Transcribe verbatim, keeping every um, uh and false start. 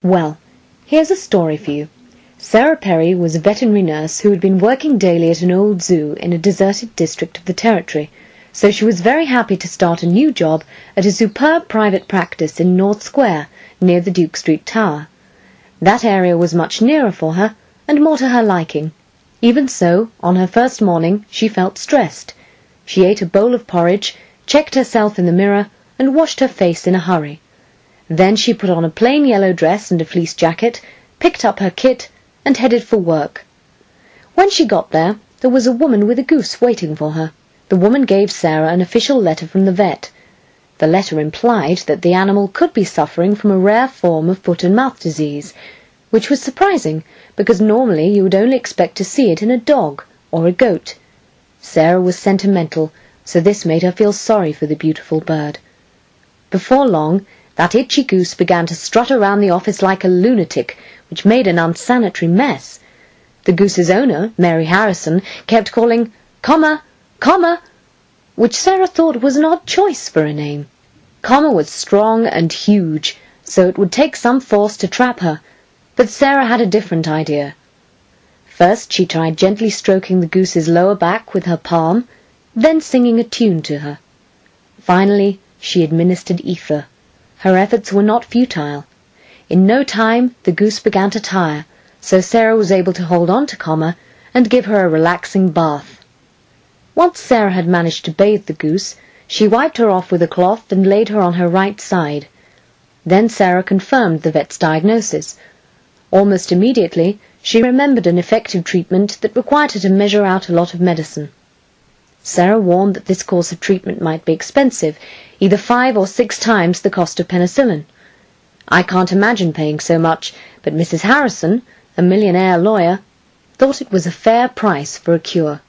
Well, here's a story for you. Sarah Perry was a veterinary nurse who had been working daily at an old zoo in a deserted district of the territory, so she was very happy to start a new job at a superb private practice in North Square, near the Duke Street Tower. That area was much nearer for her, and more to her liking. Even so, on her first morning, she felt stressed. She ate a bowl of porridge, checked herself in the mirror, and washed her face in a hurry. Then she put on a plain yellow dress and a fleece jacket, picked up her kit, and headed for work. When she got there, there was a woman with a goose waiting for her. The woman gave Sarah an official letter from the vet. The letter implied that the animal could be suffering from a rare form of foot and mouth disease, which was surprising, because normally you would only expect to see it in a dog or a goat. Sarah was sentimental, so this made her feel sorry for the beautiful bird. Before long, that itchy goose began to strut around the office like a lunatic, which made an unsanitary mess. The goose's owner, Mary Harrison, kept calling, "Comma, comma," which Sarah thought was an odd choice for a name. Comma was strong and huge, so it would take some force to trap her, but Sarah had a different idea. First she tried gently stroking the goose's lower back with her palm, then singing a tune to her. Finally, she administered ether. Her efforts were not futile. In no time, the goose began to tire, so Sarah was able to hold on to Comma and give her a relaxing bath. Once Sarah had managed to bathe the goose, she wiped her off with a cloth and laid her on her right side. Then Sarah confirmed the vet's diagnosis. Almost immediately, she remembered an effective treatment that required her to measure out a lot of medicine. Sarah warned that this course of treatment might be expensive, either five or six times the cost of penicillin. I can't imagine paying so much, but Missus Harrison, a millionaire lawyer, thought it was a fair price for a cure.